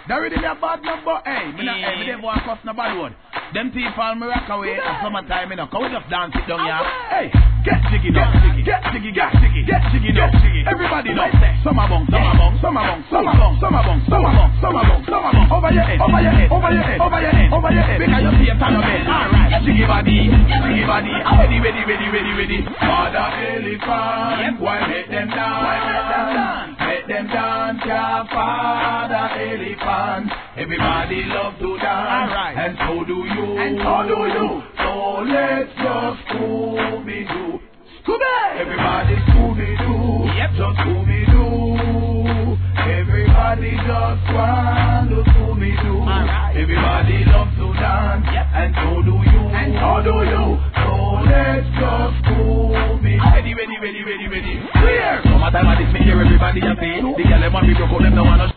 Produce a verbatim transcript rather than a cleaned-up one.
That really me a bad number, hey. Me not, hey, me never want cuss no bad word. Them people me rock away at summertime, you know. Cause we just dance it down here. Hey, get jiggy, get jiggy, get jiggy, get jiggy, get jiggy, get jiggy. Everybody know. Summer bong, summer bong, summer bong, summer bong, summer bong, summer bong, summer bong, summer bong. Over your head, over your head, over your head, over your head, over your head. Because you see a ton of it. Alright, jiggy body, jiggy body. Ready, ready, ready, ready, ready. Father elephant, why make them dance? Make them dance, yeah, Father elephant. Everybody love to dance, right. And so do you, and so do you. So let's just Scooby-Doo. Scooby! Everybody Scooby-Doo, yep. Just Scooby-Doo. Everybody just want to Scooby-Doo. Right. Everybody loves to dance, yep. And so do you, and so do you. So let's just Scooby-Doo. Ready, ready, ready, ready, ready. Clear! Summertime at this me hear everybody a say. The girl them want me broke out, them no wanna